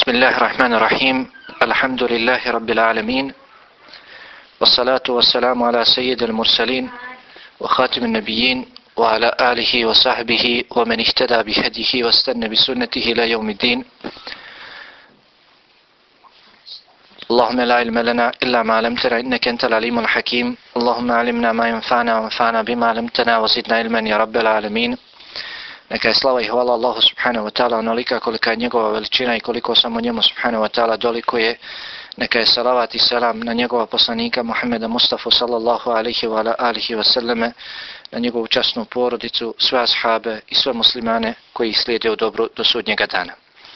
Bismillahirrahmanirrahim. Alhamdulillahi Rabbil alamin. Wassalatu wassalamu ala sayyidil mursalin wa khatimin nabiyyin wa ala alihi wa sahbihi wa man ihtada bihadihi wa istanna bisunnatihi ila yawmiddin. Allahumma la ilma lana illa ma 'allamtana innaka antal alimul hakim. Allahumma 'allimna ma yanfa'una wanfa'na bima 'allamtana wa zidna ilman ya Rabbil alamin. Neka je slava i hvala Allahu subhanahu wa ta'ala onolika kolika je njegova veličina i koliko samo njemu subhanahu wa ta'ala dolikuje. Neka je salavat i selam na njegova poslanika Muhammeda Mustafa sallallahu alaihi wa alihi wa sallame, na njegovu časnu porodicu, sve ashabe i sve muslimane koji ih slijede u dobru do sudnjega dana.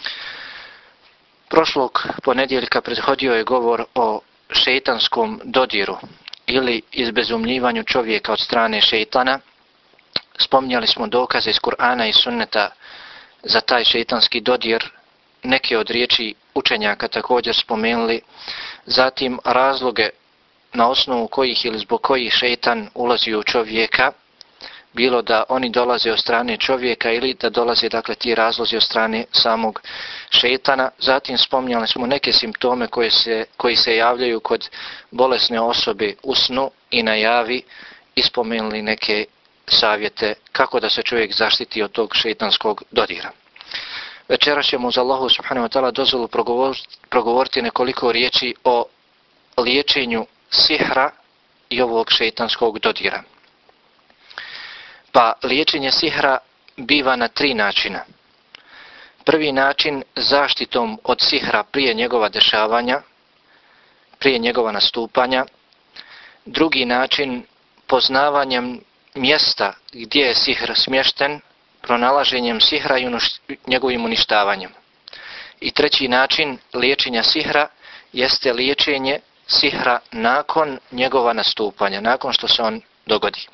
Prošlog ponedjeljka prethodio je govor o šeitanskom dodiru ili izbezumljivanju čovjeka od strane šeitana. Spominjali smo dokaze iz Kur'ana i Sunneta za taj šeitanski dodir, neke od riječi učenjaka također spomenuli, zatim razloge na osnovu kojih ili zbog kojih šeitan ulazi u čovjeka, bilo da oni dolaze od strane čovjeka ili da dolaze ti razlozi od strane samog šeitana. Zatim spominjali smo neke simptome koji se javljaju kod bolesne osobe u snu i na javi i spomenuli neke savjete kako da se čovjek zaštiti od tog šeitanskog dodira. Večeras ćemo uz Allahu subhanahu wa ta'ala dozvolu progovoriti nekoliko riječi o liječenju sihra i ovog šeitanskog dodira. Pa liječenje sihra biva na 3 načina. Prvi način zaštitom od sihra prije njegova dešavanja, prije njegova nastupanja. Drugi način poznavanjem mjesta gdje je sihr smješten, pronalaženjem sihra i njegovim uništavanjem. I treći način liječenja sihra jeste liječenje sihra nakon njegova nastupanja, nakon što se on dogodi.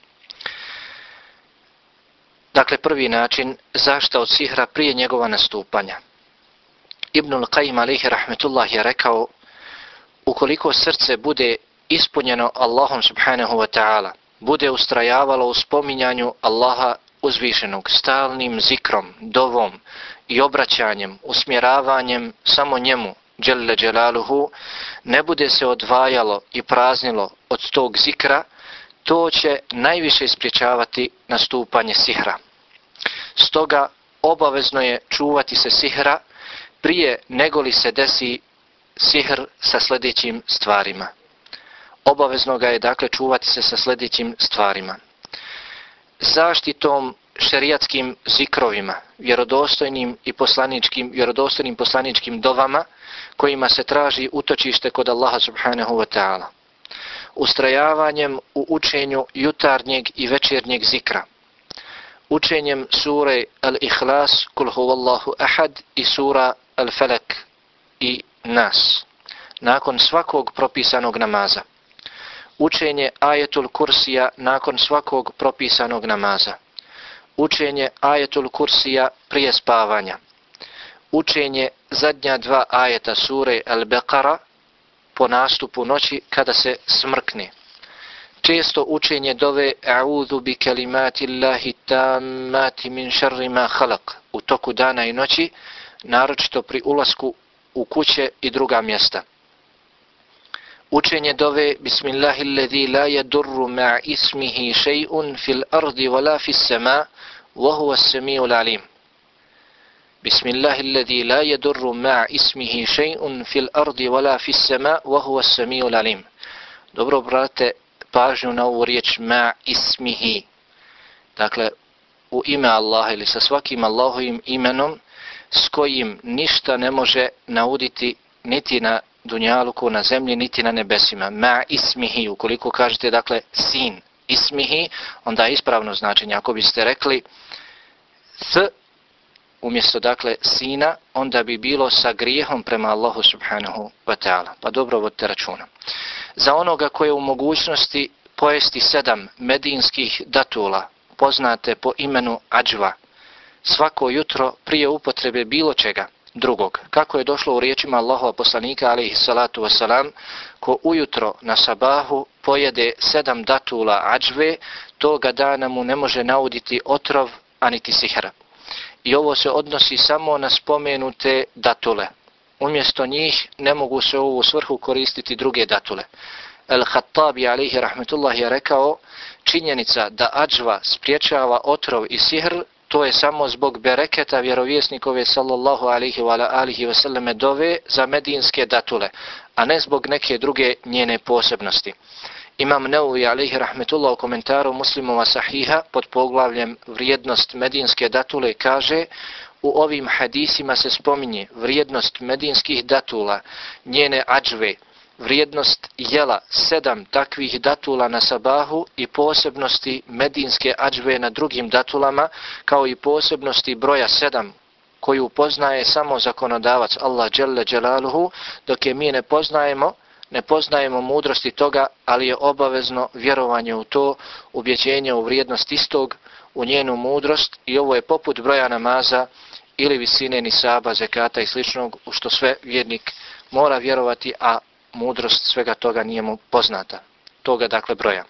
Dakle, prvi način zaštita od sihra prije njegova nastupanja. Ibnul Qayyim alejhi rahmetullah je rekao, ukoliko srce bude ispunjeno Allahom subhanahu wa ta'ala, bude ustrajavalo u spominjanju Allaha uzvišenog, stalnim zikrom, dovom i obraćanjem, usmjeravanjem samo njemu, dželle dželaluhu, ne bude se odvajalo i praznilo od tog zikra, to će najviše spriječavati nastupanje sihra. Stoga obavezno je čuvati se sihra prije nego li se desi sihr sa sljedećim stvarima. Obavezno ga je čuvati se sa sljedećim stvarima. Zaštitom šerijatskim zikrovima, vjerodostojnim poslaničkim dovama kojima se traži utočište kod Allaha subhanahu wa ta'ala. Ustrajavanjem u učenju jutarnjeg i večernjeg zikra. Učenjem sure Al-Ikhlas, Kul huvallahu ahad i sura Al-Falak i Nas. Nakon svakog propisanog namaza. Učenje ajetul kursija nakon svakog propisanog namaza. Učenje ajetul kursija prije spavanja. Učenje zadnja 2 ajeta sure Al-Baqara po nastupu noći kada se smrkne. Često učenje dove A'udhu bi kalimati Allahi tammati min šarri ma khalaq u toku dana i noći, naročito pri ulasku u kuće i druga mjesta. Učenje dove Bismillahilladzi la yadurru ma'a ismihi shay'un fil ardi wala fis sama' wa huwa as-sami'ul 'alim. Bismillahilladzi la yadurru ma'a ismihi shay'un fil ardi wala fis sama' wa huwa as-sami'ul 'alim. Dobro obratite pažnju na ovu riječ ma ismihi. Dakle, u ime Allaha ili sa svakim Allahovim imenom s kojim ništa ne može nauditi niti na dunjaluku, na zemlji, niti na nebesima. Ma ismihi, ukoliko kažete sin ismihi, onda je ispravno značenje. Ako biste rekli s umjesto sina, onda bi bilo sa grijehom prema Allahu subhanahu wa ta'ala. Pa dobro vodite računa. Za onoga koje je u mogućnosti pojesti 7 medinskih datula, poznate po imenu adžva, svako jutro prije upotrebe bilo čega drugog. Kako je došlo u riječima Allahova poslanika alejhi salatu vesselam, ko ujutro na sabahu pojede 7 datula adžve, toga dana mu ne može nauditi otrov, a niti sihra. I ovo se odnosi samo na spomenute datule. umjesto njih ne mogu se u ovu svrhu koristiti druge datule. Al-Khattabi alejhi rahmetullah je rekao, činjenica da adžva spriječava otrov i sihr, to je samo zbog bereketa vjerovjesnikove sallallahu alejhi wa alihi wa sallame dove za medinske datule, a ne zbog neke druge njene posebnosti. Imam Nevevi alejhi rahmetullah u komentaru Muslimova sahiha pod poglavljem vrijednost medinske datule kaže: u ovim hadisima se spominje vrijednost medinskih datula, njene adžve, vrijednost jela 7 takvih datula na sabahu i posebnosti medinske adžve na drugim datulama, kao i posebnosti broja 7 koju poznaje samo zakonodavac Allah dželle dželaluhu, dok je mi ne poznajemo mudrosti toga, ali je obavezno vjerovanje u to, ubjeđenje u vrijednost istog, u njenu mudrost, i ovo je poput broja namaza ili visine nisaba, zekata i sličnog, u što sve vjernik mora vjerovati, a mudrost svega toga nije mu poznata. Toga dakle broja.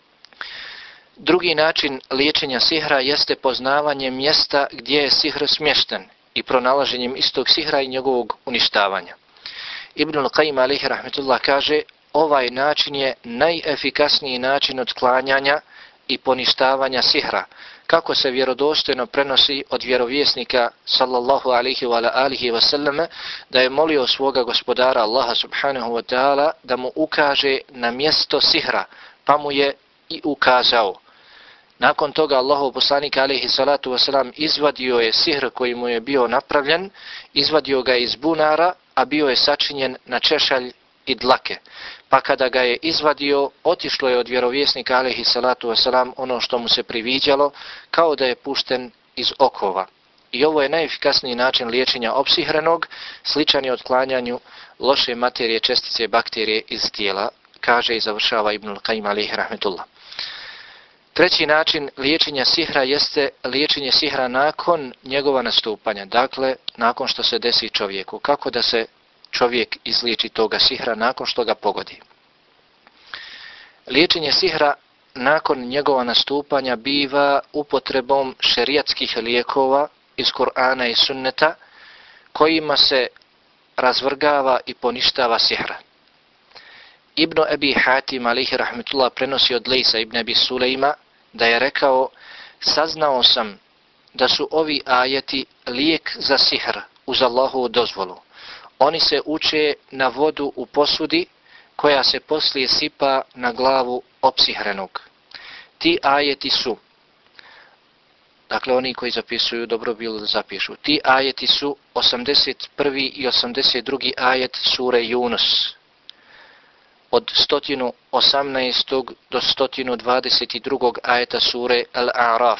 Drugi način liječenja sihra jeste poznavanje mjesta gdje je sihr smješten i pronalaženjem istog sihra i njegovog uništavanja. Ibnul Qayyim alejhi rahmetullah kaže: ovaj način je najefikasniji način otklanjanja i poništavanja sihra, kako se vjerodostojno prenosi od vjerovjesnika sallallahu alejhi wa alihi wa sallam, da je molio svoga gospodara Allaha subhanahu wa ta'ala da mu ukaže na mjesto sihra, pa mu je i ukazao. Nakon toga Allahov poslanik alejhi salatu wasalam izvadio je sihr koji mu je bio napravljen, izvadio ga iz bunara, a bio je sačinjen na češalj i dlake. Pa kada ga je izvadio, otišlo je od vjerovjesnika alejhi salatu wasalam ono što mu se priviđalo, kao da je pušten iz okova. I ovo je najefikasniji način liječenja opsihrenog, sličan je otklanjanju loše materije, čestice, bakterije iz tijela, kaže i završava Ibnul Qayyim alejhi rahmetullah. Treći način liječenja sihra jeste liječenje sihra nakon njegova nastupanja, dakle nakon što se desi čovjeku. Kako da se čovjek izliječi toga sihra nakon što ga pogodi? Liječenje sihra nakon njegova nastupanja biva upotrebom šerijatskih lijekova iz Kur'ana i Sunneta, kojima se razvrgava i poništava sihra. Ibn Abi Hatim alejhi rahmetullah prenosi od Lejsa ibn Abi Sulejma da je rekao: saznao sam da su ovi ajeti lijek za sihr uz Allahovu dozvolu. Oni se uče na vodu u posudi koja se poslije sipa na glavu opsihrenog. Ti ajeti su, dakle oni koji zapisuju dobro bilo da zapišu, ti ajeti su 81. i 82. ajet sure Yunus, od 118. do 122. ajeta sure Al-A'raf,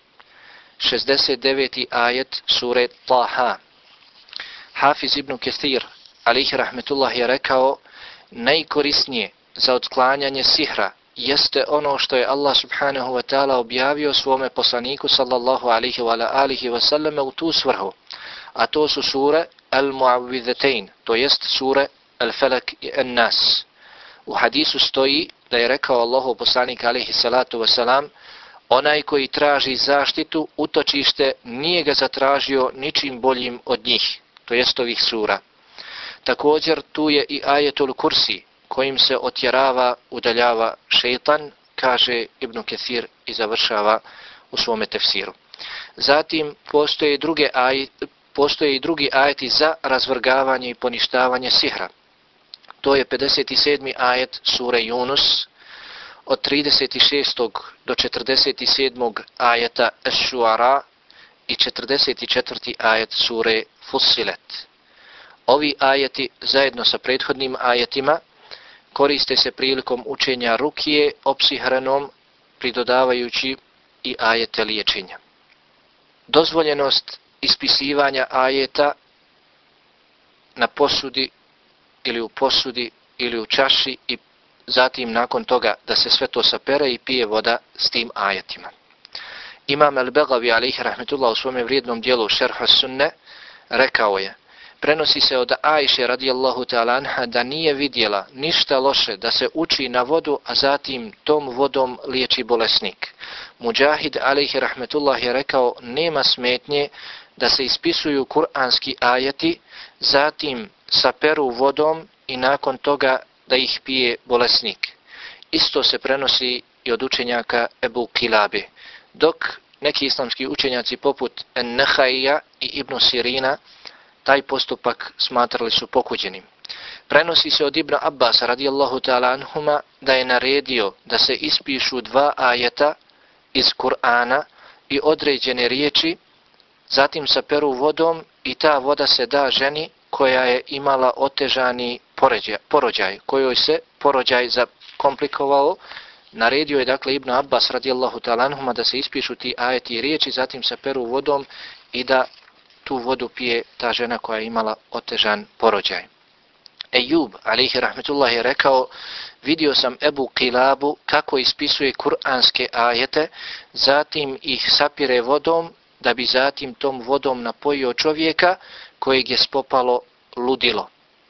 69. ajet sure Taha. Hafiz ibn Kathir alejhi rahmetullah je rekao: najkorisnije za otklanjanje sihra jeste ono što je Allah subhanahu wa ta'ala objavio svome poslaniku sallallahu alejhi wa alihi wa sallam u tu svrhu, a to su sure Al-Mu'awwidhatayn, to jest sure Al-Falak i An-Nas. U hadisu stoji da je rekao Allahov poslanik alejhi salatu wasalam: onaj koji traži zaštitu, utočište, nije ga zatražio ničim boljim od njih, to jest ovih sura. Također tu je i ajetul kursi, kojim se otjerava, udaljava šejtan, kaže Ibn Kathir i završava u svome tefsiru. Zatim postoje i drugi ajeti za razvrgavanje i poništavanje sihra. To je 57. ajet sure Yunus, od 36. do 47. ajeta Ash-Shu'ara i 44. ajet sure Fussilet. Ovi ajeti zajedno sa prethodnim ajetima koriste se prilikom učenja rukije opsihrenom, pridodavajući i ajete liječenja. Dozvoljenost ispisivanja ajeta na posudi ili u posudi ili u čaši i zatim nakon toga da se sve to sapere i pije voda s tim ajetima. Imam Al-Baghavi alejhi rahmetullah u svome vrijednom dijelu Šerh as-Sunne rekao je: prenosi se od Ajše radijallahu ta'ala anha da nije vidjela ništa loše da se uči na vodu, a zatim tom vodom liječi bolesnik. Mujahid alejhi rahmetullah je rekao: nema smetnje da se ispisuju kuranski ajeti, zatim saperu vodom i nakon toga da ih pije bolesnik. Isto se prenosi i od učenjaka Ebu Kilabe, dok neki islamski učenjaci poput En-Nehaija i Ibn Sirina taj postupak smatrali su pokuđenim. Prenosi se od Ibn Abbas radijallahu ta'ala anhuma da je naredio da se ispišu 2 ajeta iz Kur'ana i određene riječi, zatim saperu vodom i ta voda se da ženi koja je imala otežani porođaj, kojoj se porođaj zakomplikovao. Naredio je dakle Ibn Abbas radijallahu ta'ala anhuma da se ispišu ti ajeti i riječi, zatim saperu vodom i da tu vodu pije ta žena koja je imala otežan porođaj. Ejub, alejhi rahmetullah, je rekao: vidio sam Ebu Kilabu kako ispisuje kuranske ajete, zatim ih sapire vodom, da bi zatim tom vodom napojio čovjeka kojeg je spopalo ludilo.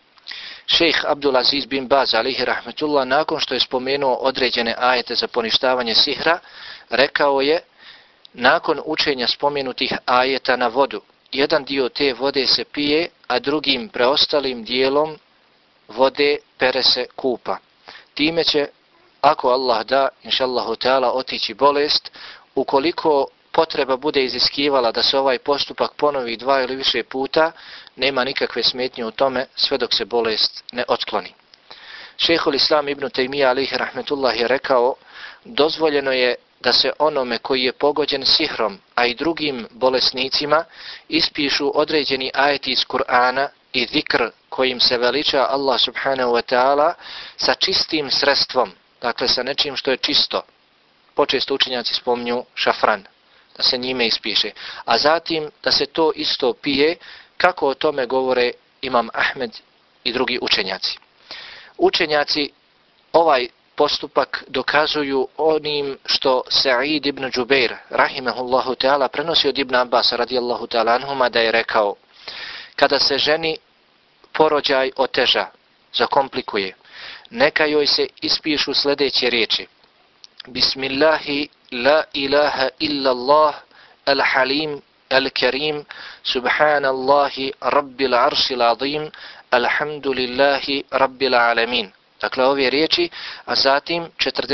Šejh Abdulaziz bin Baz, alejhi rahmetullah, nakon što je spomenuo određene ajete za poništavanje sihra, rekao je: nakon učenja spomenutih ajeta na vodu, jedan dio te vode se pije, a drugim preostalim dijelom vode pere se kupa. Time će, ako Allah da, inšallahu ta'ala, otići bolest. Ukoliko potreba bude iziskivala da se ovaj postupak ponovi 2 ili više puta, nema nikakve smetnje u tome sve dok se bolest ne otkloni. Šejhul Islam ibn Tejmija alejhi rahmetullah je rekao: dozvoljeno je da se onome koji je pogođen sihrom, a i drugim bolesnicima, ispišu određeni ajeti iz Kur'ana i zikr kojim se veliča Allah subhanahu wa ta'ala sa čistim sredstvom, dakle sa nečim što je čisto. Počesto učenjaci spominju šafran, da se njime ispiše, a zatim da se to isto pije, kako o tome govore Imam Ahmed i drugi učenjaci. Učenjaci ovaj postupak dokazuju onim što Sa'id ibn Džubeir rahimahullahu ta'ala prenosi od Ibn Abbas radijallahu ta'ala anhuma, da je rekao: kada se ženi porođaj oteža, zakomplikuje, neka joj se ispišu sljedeće riječi: Bismillahi la ilaha illallah al-halim al-karim subhanallahi rabbil aršil azim alhamdulillahi rabbil alamin. Dakle, ove riječi, a zatim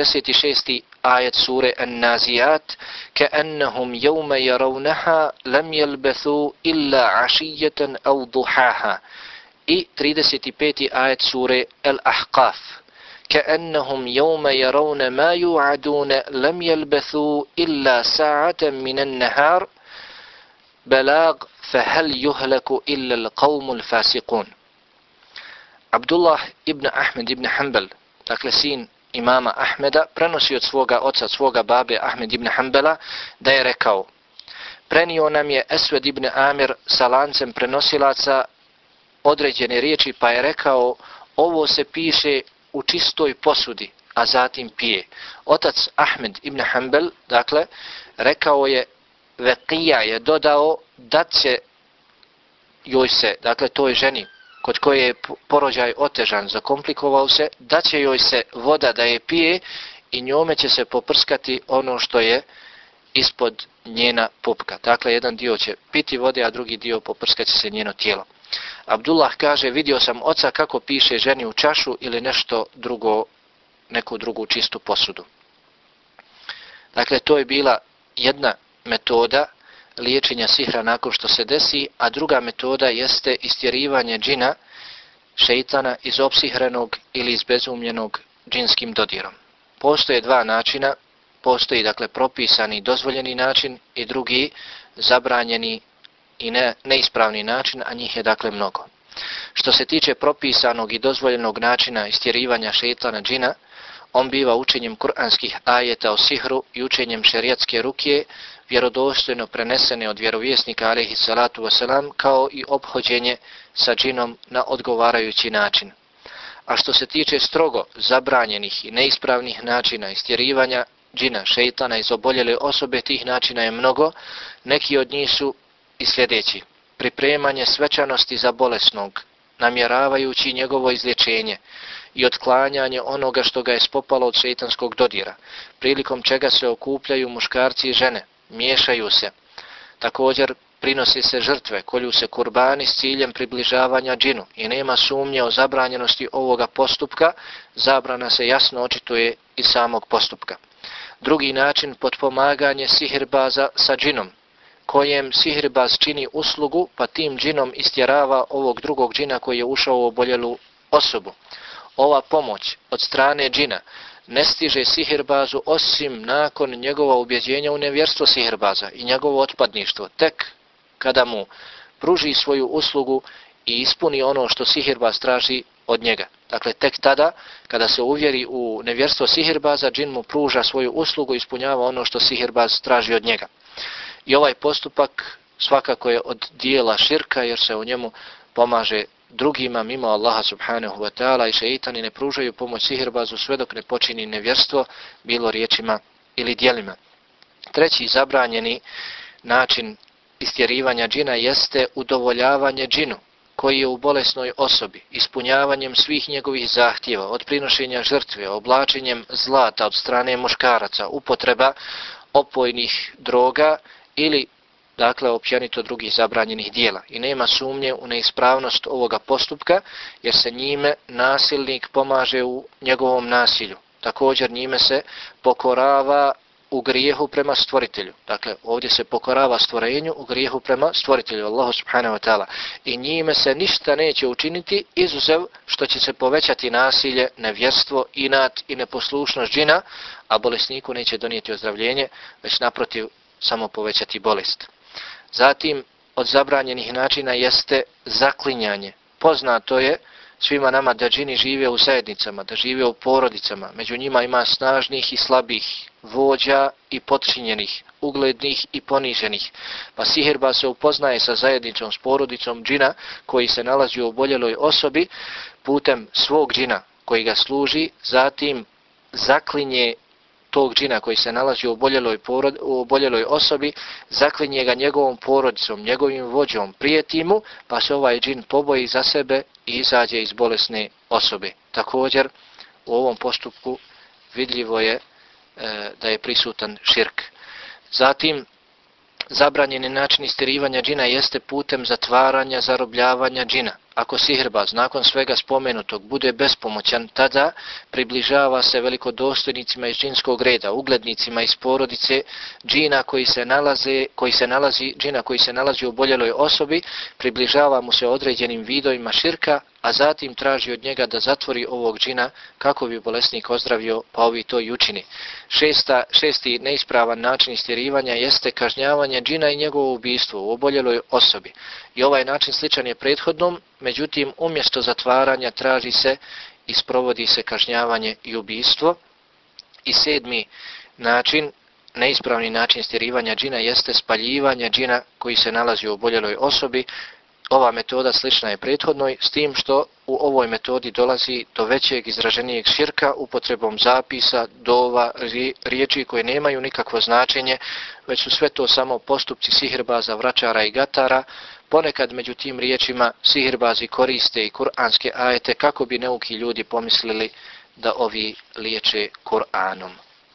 46. ajet sure An-Nazijat: Ka'annahum yawma yarawnaha lam yalbathu illa ashiyatan aw duhaha. I 35. ajet sure Al-Ahqaf: Ka'annahum yawma yarawna ma yu'aduna lam yalbathu illa sa'atan min an-nahar balag fahal yuhlaku illa al-qawmu al-fasiqun. Abdullah ibn Ahmed ibn Hanbal, dakle sin imama Ahmeda, prenosi od svoga oca, svoga babe Ahmed ibn Hanbala, da je rekao: prenio nam je Esved ibn Amir sa lancem prenosilaca određene riječi, pa je rekao: ovo se piše u čistoj posudi, a zatim pije. Otac Ahmed ibn Hanbal, dakle, rekao je, Veqija je dodao da će joj se, dakle toj ženi kod koje je porođaj otežan, zakomplikovao se, da će joj se voda da je pije i njome će se poprskati ono što je ispod njena pupka. Dakle, jedan dio će piti vode, a drugi dio poprska će se njeno tijelo. Abdullah kaže: vidio sam oca kako piše ženi u čašu ili nešto drugo, neku drugu čistu posudu. Dakle, to je bila jedna metoda liječenja sihra nakon što se desi, a druga metoda jeste istjerivanje džina, šeitana, iz opsihrenog ili izbezumljenog džinskim dodirom. Postoje 2 načina, postoji dakle propisani i dozvoljeni način i drugi zabranjeni i neispravni način, a njih je dakle mnogo. Što se tiče propisanog i dozvoljenog načina istjerivanja šeitana džina, on biva učenjem kuranskih ajeta o sihru i učenjem šerijatske rukije, vjerodostojno prenesene od vjerovjesnika alejhi salatu wasalam, kao i ophođenje sa džinom na odgovarajući način. A što se tiče strogo zabranjenih i neispravnih načina istjerivanja džina, šeitana iz oboljele osobe, tih načina je mnogo. Neki od njih su i sljedeći: pripremanje svečanosti za bolesnog, namjeravajući njegovo izlječenje, i otklanjanje onoga što ga je spopalo od šeitanskog dodira, prilikom čega se okupljaju muškarci i žene, miješaju se. Također prinose se žrtve, kolju se kurbani s ciljem približavanja džinu i nema sumnje o zabranjenosti ovoga postupka, zabrana se jasno očituje iz samog postupka. Drugi način, potpomaganje sihirbaza sa džinom, kojem sihirbaz čini uslugu, pa tim džinom istjerava ovog drugog džina koji je ušao u oboljelu osobu. Ova pomoć od strane džina ne stiže sihirbazu osim nakon njegova ubjeđenja u nevjerstvo sihirbaza i njegovo otpadništvo, tek kada mu pruži svoju uslugu i ispuni ono što sihirbaz traži od njega. Dakle, tek tada, kada se uvjeri u nevjerstvo sihirbaza, džin mu pruža svoju uslugu i ispunjava ono što sihirbaz traži od njega. I ovaj postupak svakako je od dijela širka, jer se u njemu pomaže drugima mimo Allaha subhanahu wa ta'ala i šeitani ne pružaju pomoć sihirbazu sve dok ne počini nevjerstvo, bilo riječima ili djelima. Treći zabranjeni način istjerivanja džina jeste udovoljavanje džinu koji je u bolesnoj osobi, ispunjavanjem svih njegovih zahtjeva, od prinošenja žrtve, oblačenjem zlata od strane muškaraca, upotreba opojnih droga ili dakle općenito drugih zabranjenih dijela. I nema sumnje u neispravnost ovoga postupka, jer se njime nasilnik pomaže u njegovom nasilju. Također njime se pokorava u grijehu prema stvoritelju. Dakle, ovdje se pokorava stvorenju u grijehu prema stvoritelju, Allahu subhanahu wa ta'ala. I njime se ništa neće učiniti, izuzev što će se povećati nasilje, nevjerstvo, inat i neposlušnost džina, a bolesniku neće donijeti ozdravljenje, već naprotiv samo povećati bolest. Zatim, od zabranjenih načina jeste zaklinjanje. Poznato je svima nama da džini žive u zajednicama, da žive u porodicama. Među njima ima snažnih i slabih, vođa i podčinjenih, uglednih i poniženih. Pa sihirbaz se upoznaje sa zajednicom, s porodicom džina koji se nalazi u oboljeloj osobi putem svog džina koji ga služi, zatim zaklinje tog džina koji se nalazi u oboljeloj osobi, zaklinje ga njegovom porodicom, njegovim vođom, prijeti mu, pa se ovaj džin poboji za sebe i izađe iz bolesne osobe. Također, u ovom postupku vidljivo je da je prisutan širk. Zatim, zabranjeni način istjerivanja džina jeste putem zatvaranja, zarobljavanja džina. Ako sihirbaz nakon svega spomenutog bude bespomoćan, tada približava se velikodostojnicima iz džinskog reda, uglednicima iz porodice džina koji se nalazi u oboljeloj osobi, približava mu se određenim vidovima širka, a zatim traži od njega da zatvori ovog džina kako bi bolesnik ozdravio, pa ovi to i učini. Šesti neispravan način istjerivanja jeste kažnjavanje džina i njegovo ubistvo u oboljeloj osobi. I ovaj način sličan je prethodnom, međutim umjesto zatvaranja traži se i sprovodi se kažnjavanje i ubistvo. I sedmi način, neispravni način istjerivanja džina jeste spaljivanje džina koji se nalazi u oboljeloj osobi. Ova metoda slična je prethodnoj, s tim što u ovoj metodi dolazi do većeg izraženijeg širka upotrebom zapisa, dova, riječi koje nemaju nikakvo značenje, već su sve to samo postupci sihirbaza, vračara i gatara. Ponekad među tim riječima sihirbazi koriste i kuranske ajete kako bi neuki ljudi pomislili da ovi liječe Kur'anom.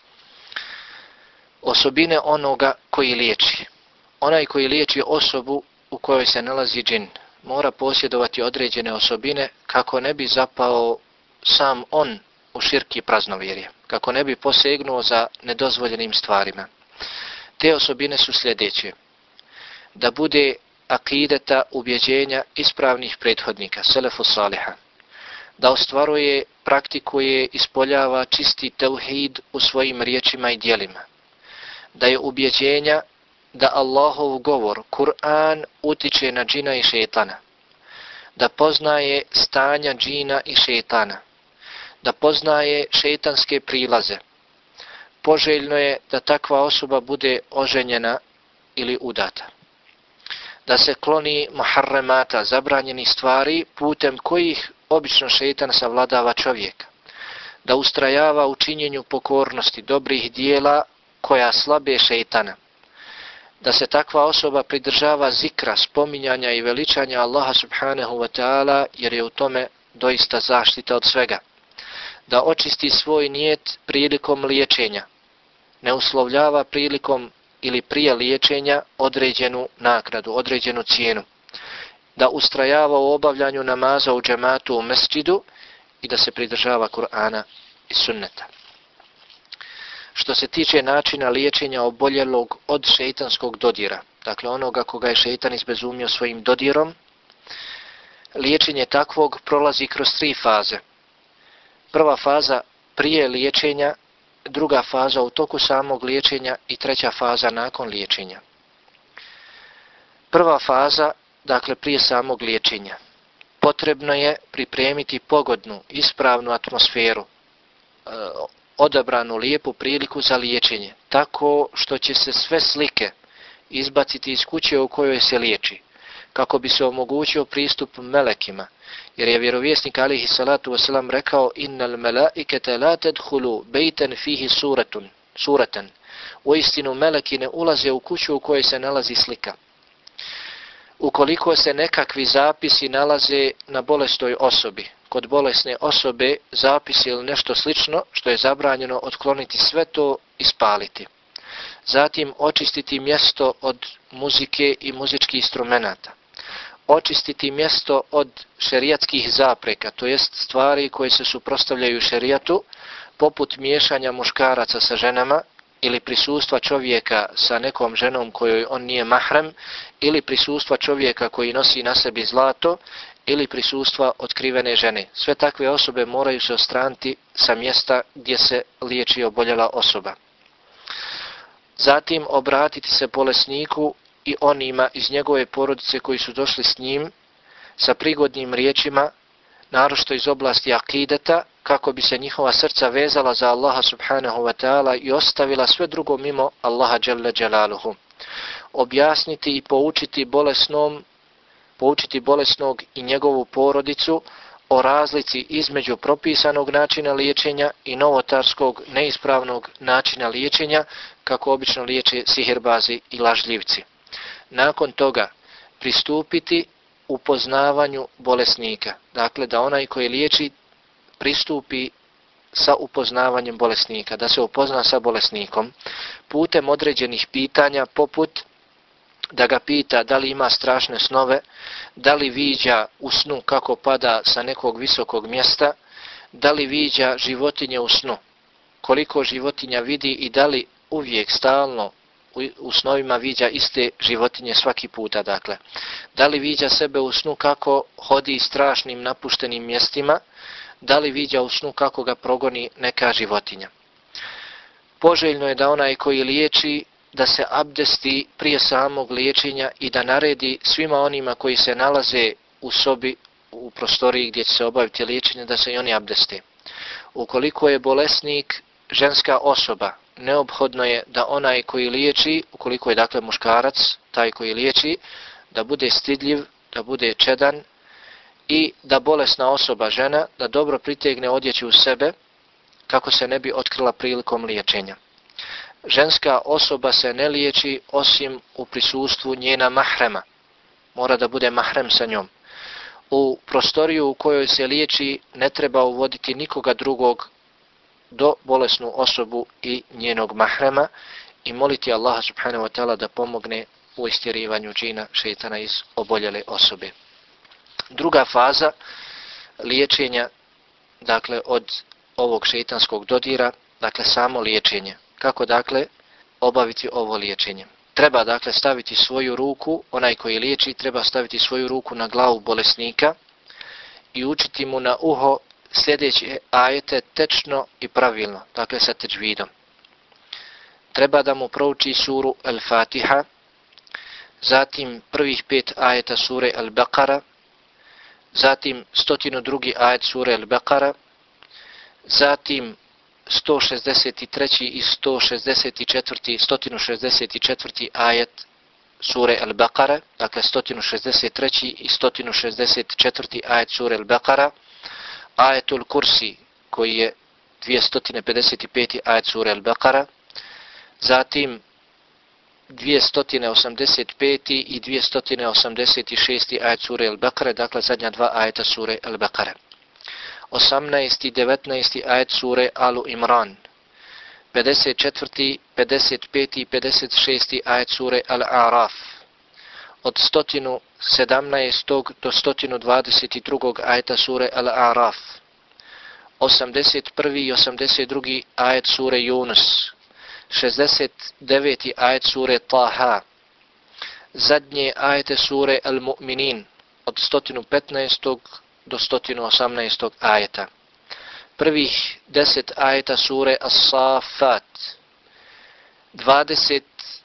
Osobine onoga koji liječi. Onaj koji liječi osobu u kojoj se nalazi džin mora posjedovati određene osobine kako ne bi zapao sam on u širk i praznovjerje, kako ne bi posegnuo za nedozvoljenim stvarima. Te osobine su sljedeće: da bude akideta, ubjeđenja ispravnih prethodnika, selefu saliha, da ostvaruje, praktikuje, ispoljava čisti tevhid u svojim riječima i djelima, da je ubjeđenja da Allahov govor, Kur'an, utiče na džina i šetana, da poznaje stanja džina i šetana, da poznaje šetanske prilaze. Poželjno je da takva osoba bude oženjena ili udata. Da se kloni muharremata, zabranjenih stvari putem kojih obično šetan savladava čovjeka. Da ustrajava u činjenju pokornosti, dobrih dijela koja slabe šetana. Da se takva osoba pridržava zikra, spominjanja i veličanja Allaha subhanahu wa ta'ala, jer je u tome doista zaštita od svega. Da očisti svoj nijet prilikom liječenja, ne uslovljava prilikom ili prije liječenja određenu naknadu, određenu cijenu. Da ustrajava u obavljanju namaza u džematu u mesdžidu i da se pridržava Kur'ana i sunneta. Što se tiče načina liječenja oboljelog od šeitanskog dodira, dakle onoga koga je šeitan izbezumio svojim dodirom, liječenje takvog prolazi kroz 3 faze. Prva faza prije liječenja, druga faza u toku samog liječenja i treća faza nakon liječenja. Prva faza, dakle prije samog liječenja, potrebno je pripremiti pogodnu, ispravnu atmosferu, odabranu lijepu priliku za liječenje, tako što će se sve slike izbaciti iz kuće u kojoj se liječi, kako bi se omogućio pristup melekima, jer je vjerovjesnik alejhi salatu vesselam rekao: innal melaikete la tadkhulu bejten fihi suratan. Uistinu meleki ne ulaze u kuću u kojoj se nalazi slika. Ukoliko se nekakvi zapisi nalaze na bolesnoj osobi, kod bolesne osobe zapisi ili nešto slično što je zabranjeno, otkloniti sve to i spaliti. Zatim očistiti mjesto od muzike i muzičkih instrumenata. Očistiti mjesto od šerijatskih zapreka, to jest stvari koje se suprotstavljaju šerijatu, poput miješanja muškaraca sa ženama ili prisustva čovjeka sa nekom ženom kojoj on nije mahrem, ili prisustva čovjeka koji nosi na sebi zlato, ili prisustva otkrivene žene. Sve takve osobe moraju se odstraniti sa mjesta gdje se liječi oboljela osoba. Zatim obratiti se bolesniku i onima iz njegove porodice koji su došli s njim sa prigodnim riječima, naročito iz oblasti akideta, kako bi se njihova srca vezala za Allaha subhanahu wa ta'ala i ostavila sve drugo mimo Allaha dželle dželaluhu. Objasniti i poučiti bolesnog i njegovu porodicu o razlici između propisanog načina liječenja i novotarskog, neispravnog načina liječenja, kako obično liječe sihirbazi i lažljivci. Nakon toga pristupiti upoznavanju bolesnika. Dakle, da onaj koji liječi pristupi sa upoznavanjem bolesnika, da se upozna sa bolesnikom putem određenih pitanja, poput da ga pita da li ima strašne snove, da li viđa u snu kako pada sa nekog visokog mjesta, da li viđa životinje u snu, koliko životinja vidi i da li uvijek stalno u snovima viđa iste životinje svaki puta. Dakle, da li viđa sebe u snu kako hodi strašnim napuštenim mjestima, da li viđa u snu kako ga progoni neka životinja. Poželjno je da onaj koji liječi da se abdesti prije samog liječenja i da naredi svima onima koji se nalaze u sobi, u prostoriji gdje će se obaviti liječenje, da se i oni abdeste. Ukoliko je bolesnik ženska osoba, neophodno je da onaj koji liječi, ukoliko je dakle muškarac, taj koji liječi, da bude stidljiv, da bude čedan i da bolesna osoba, žena, da dobro pritegne odjeću u sebe kako se ne bi otkrila prilikom liječenja. Ženska osoba se ne liječi osim u prisustvu njena mahrema. Mora da bude mahrem sa njom. U prostoriju u kojoj se liječi ne treba uvoditi nikoga drugog do bolesnu osobu i njenog mahrema i moliti Allaha subhanahu wa ta'ala da pomogne u istjerivanju džina, šejtana iz oboljele osobe. Druga faza liječenja, dakle od ovog šejtanskog dodira, dakle samo liječenje. Kako dakle obaviti ovo liječenje? Treba dakle staviti svoju ruku, onaj koji liječi treba staviti svoju ruku na glavu bolesnika i učiti mu na uho sljedeće ajete tečno i pravilno, dakle sa teđvidom. Treba da mu prouči suru Al-Fatiha, zatim prvih 5 ajeta sure Al-Baqara, zatim 102. ajet sure Al-Baqara, zatim 163. i 164. ajet sure Al-Baqara, dakle 163. i 164. ajet sure Al-Baqara, ajetul Kursi koji je 255. ajet sure Al-Baqara, zatim 285. i 286. ajet sure Al-Baqara, dakle zadnja 2 ajeta sure Al-Baqara. 18. i 19. ajet sure Alu Imran, 54., 55. i 56. ajet sure Al-A'raf. Od 117. do 122. ajeta sure Al-A'raf. 81. i 82. ajet sure Yunus. 69. ajet sure Taha. Zadnje ajete sure Al-Mu'minin od 115. do 118. ajeta. Prvih 10 ajeta sure As-Safat. 29.,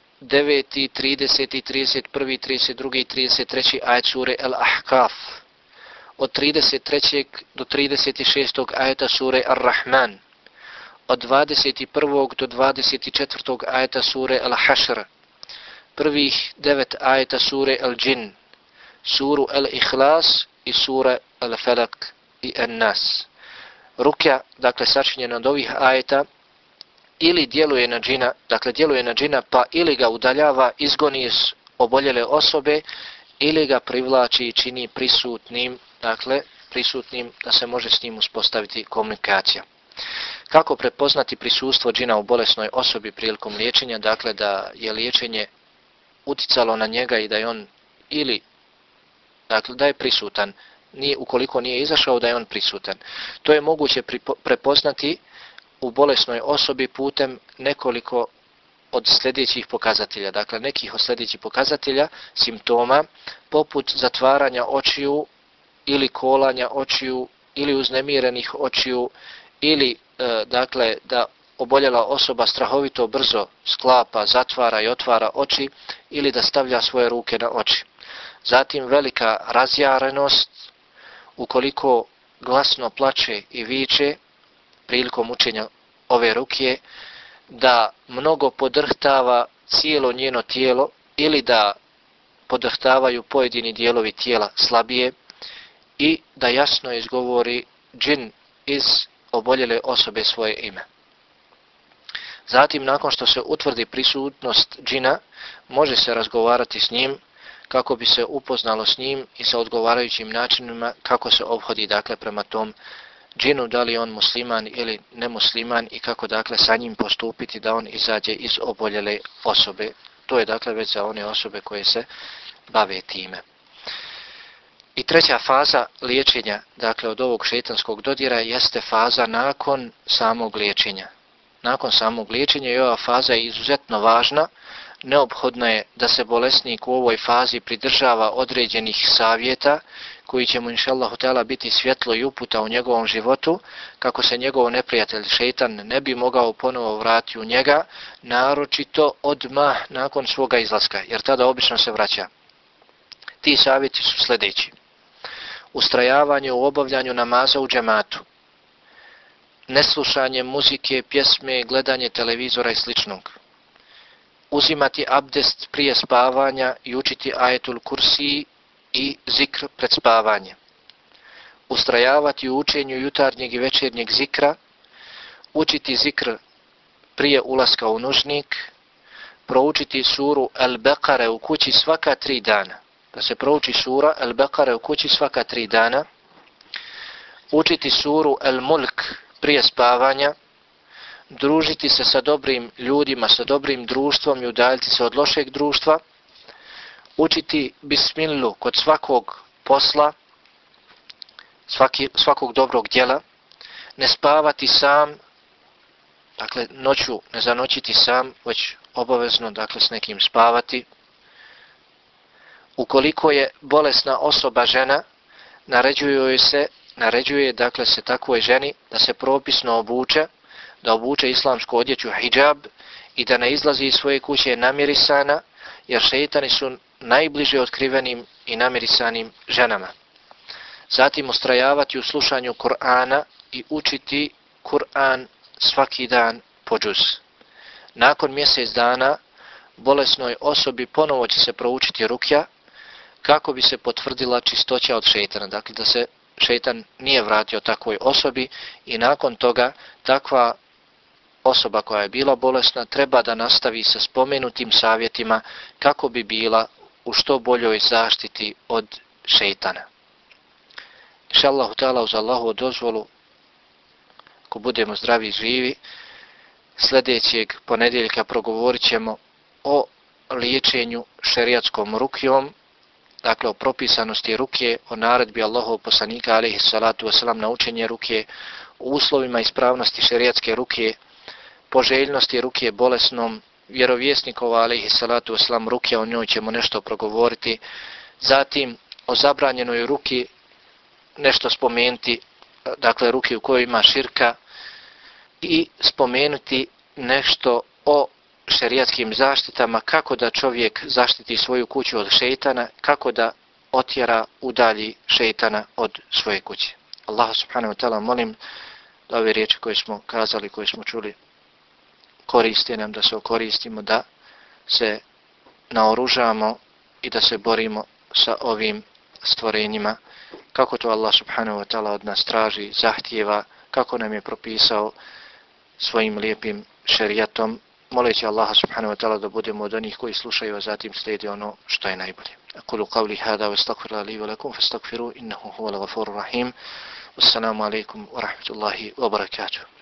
30., 31., 32. i 33. ajet sure Al-Ahkaf. Od 33. do 36. ajeta sure Ar-Rahman. Od 21. do 24. ajeta sure Al-Hashr. Prvih 9 ajeta sure Al-Džin, suru Al-Ikhlas i sura Al-Falak i An-Nas. Rukja, dakle sačinjena od ovih ajeta, ili djeluje na džina, dakle djeluje na džina pa ili ga udaljava, izgoni iz oboljele osobe, ili ga privlači i čini prisutnim, dakle prisutnim da se može s njim uspostaviti komunikacija. Kako prepoznati prisustvo džina u bolesnoj osobi prilikom liječenja, dakle da je liječenje uticalo na njega i da je on ili dakle da je prisutan, ukoliko nije izašao da je on prisutan. To je moguće prepoznati u bolesnoj osobi putem nekoliko od sljedećih pokazatelja. Dakle, nekih od sljedećih pokazatelja, simptoma, poput zatvaranja očiju ili kolanja očiju ili uznemirenih očiju ili dakle da oboljela osoba strahovito brzo sklapa, zatvara i otvara oči ili da stavlja svoje ruke na oči. Zatim velika razjarenost, ukoliko glasno plače i viče prilikom učenja ove rukje, da mnogo podrhtava cijelo njeno tijelo ili da podrhtavaju pojedini dijelovi tijela slabije i da jasno izgovori džin iz oboljele osobe svoje ime. Zatim, nakon što se utvrdi prisutnost džina, može se razgovarati s njim kako bi se upoznalo s njim i sa odgovarajućim načinima kako se ophodi dakle prema tom džinu, da li on musliman ili nemusliman i kako dakle sa njim postupiti da on izađe iz oboljele osobe. To je dakle već za one osobe koje se bave time. I treća faza liječenja, dakle od ovog šejtanskog dodira, jeste faza nakon samog liječenja. Nakon samog liječenja i ova faza je izuzetno važna. Neophodno je da se bolesnik u ovoj fazi pridržava određenih savjeta koji će mu inšallahu ta'ala biti svjetlo i uputa u njegovom životu, kako se njegov neprijatelj šejtan ne bi mogao ponovo vratiti u njega, naročito odmah nakon svoga izlaska, jer tada obično se vraća. Ti savjeti su sljedeći: ustrajavanje u obavljanju namaza u džematu, neslušanje muzike, pjesme, gledanje televizora i sličnog, uzimati abdest prije spavanja i učiti ajetul kursi i zikr pred spavanje, ustrajavati u učenju jutarnjeg i večernjeg zikra, učiti zikr prije ulaska u nužnik, proučiti suru Al-Baqara u kući svaka 3 dana, da se prouči sura Al-Baqara u kući svaka 3 dana, učiti suru Al-Mulk prije spavanja, družiti se sa dobrim ljudima, sa dobrim društvom i udaljiti se od lošeg društva, učiti bismillu kod svakog posla, svakog dobrog djela, ne spavati sam, dakle noću ne zanoćiti sam, već obavezno dakle s nekim spavati. Ukoliko je bolesna osoba žena, naređuje dakle se takvoj ženi da se propisno obuče, da obuče islamsku odjeću hidžab i da ne izlazi iz svoje kuće namirisana, jer šejtani su najbliže otkrivenim i namirisanim ženama. Zatim ustrajavati u slušanju Kur'ana i učiti Kur'an svaki dan po džuz. Nakon mjesec dana bolesnoj osobi ponovo će se proučiti rukja kako bi se potvrdila čistoća od šejtana, dakle da se šejtan nije vratio takvoj osobi i nakon toga takva osoba koja je bila bolesna treba da nastavi sa spomenutim savjetima kako bi bila u što boljoj zaštiti od šejtana. Inšallahu ta'ala uz Allahovu dozvolu, ako budemo zdravi i živi, sljedećeg ponedjeljka progovorit ćemo o liječenju šerijatskom rukijom, dakle o propisanosti ruke, o naredbi Allahov poslanika alejhi salatu vesselam na učenje ruke, o uslovima ispravnosti šerijatske ruke, poželjnosti ruke bolesnom, vjerovjesnikova alejhi salatu vesselam ruke, o njoj ćemo nešto progovoriti, zatim o zabranjenoj ruki nešto spomenuti, dakle ruke u kojoj ima širka, i spomenuti nešto o šerijatskim zaštitama, kako da čovjek zaštiti svoju kuću od šejtana, kako da otjera, udalji šejtana od svoje kuće. Allah subhanahu wa ta'ala molim da ove riječi koje smo kazali, koje smo čuli, koriste nam, da se okoristimo, da se naoružamo i da se borimo sa ovim stvorenjima, kako to Allah subhanahu wa ta'ala od nas traži, zahtijeva, kako nam je propisao svojim lijepim šerijatom, moleći Allaha subhanahu wa ta'ala da budemo od onih koji slušaju, a zatim slijedi ono što je najbolje. Aqulu qavli hada wa astaghfirullaha li wa lakum fastaghfiruhu innahu huwal ghafurur rahim. Wassalamu alaikum wa rahmatullahi wa barakatuh.